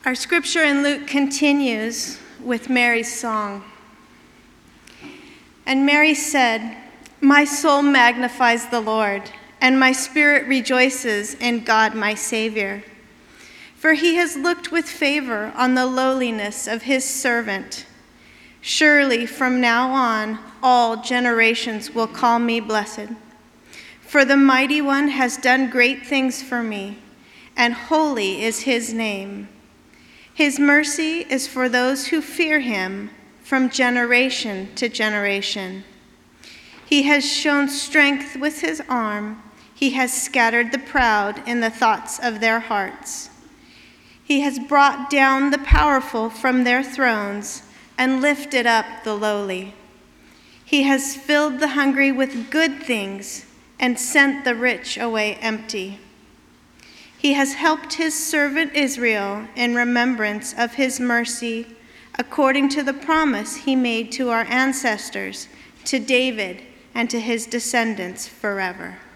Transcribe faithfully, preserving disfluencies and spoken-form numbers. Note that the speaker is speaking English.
Our scripture in Luke continues with Mary's song. And Mary said, "My soul magnifies the Lord, and my spirit rejoices in God my Savior. For he has looked with favor on the lowliness of his servant. Surely from now on all generations will call me blessed. For the Mighty One has done great things for me, and holy is his name. His mercy is for those who fear him from generation to generation. He has shown strength with his arm. He has scattered the proud in the thoughts of their hearts. He has brought down the powerful from their thrones and lifted up the lowly. He has filled the hungry with good things and sent the rich away empty. He has helped his servant Israel in remembrance of his mercy, according to the promise he made to our ancestors, to David and to his descendants forever."